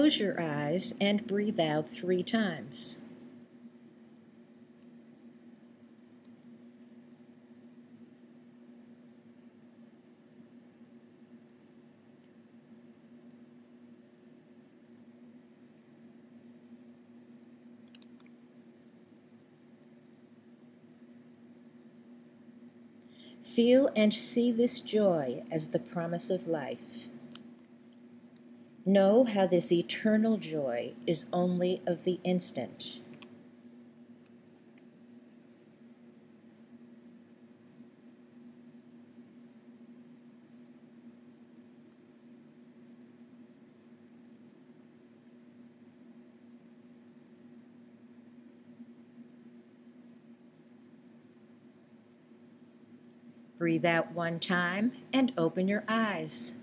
Close your eyes and breathe out 3 times. Feel and see this joy as the promise of life. Know how this eternal joy is only of the instant. Breathe out 1 time and open your eyes.